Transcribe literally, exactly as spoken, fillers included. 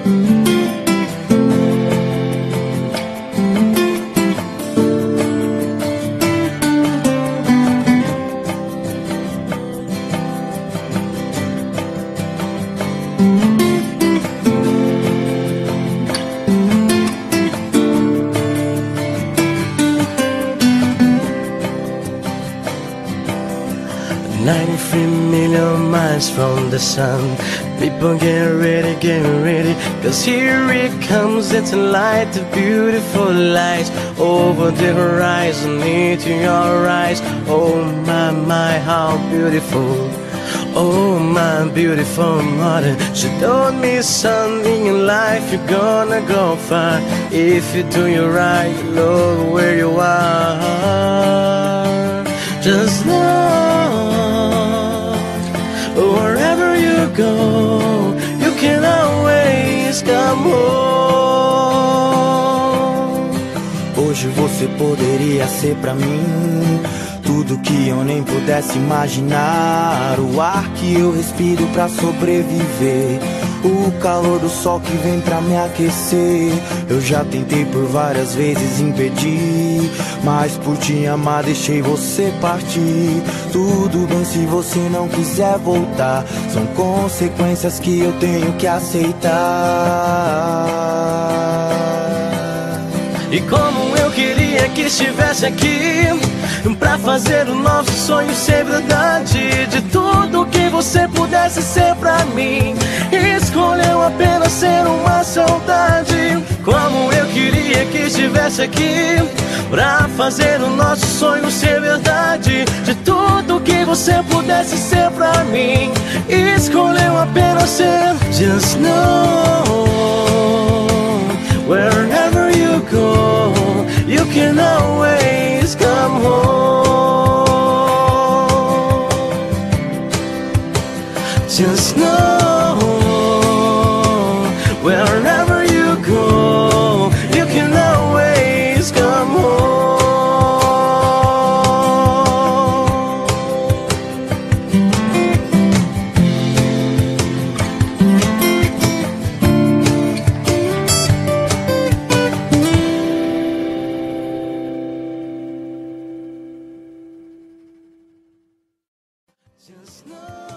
ninety-three million miles from the sun. People get ready, get ready, cause here it comes. It's a light, a beautiful light over the horizon, into your eyes. Oh my, my, how beautiful. Oh my beautiful mother, she told me something in life, you're gonna go far if you do it right. Look where you are. Just know wherever you go, you can always come home. Hoje você poderia ser pra mim tudo que eu nem pudesse imaginar. O ar que eu respiro pra sobreviver, o calor do sol que vem pra me aquecer. Eu já tentei por várias vezes impedir, mas por te amar deixei você partir. Tudo bem se você não quiser voltar, são consequências que eu tenho que aceitar. E como eu queria que estivesse aqui pra fazer o nosso sonho ser verdade. De tudo que você pudesse ser pra mim, escolheu apenas ser uma saudade. Como eu queria que estivesse aqui pra fazer o nosso sonho ser verdade. De tudo que você pudesse ser pra mim, escolheu apenas ser. Just know wherever you go, you can always come home. Just know wherever you go, you can always come home. Just know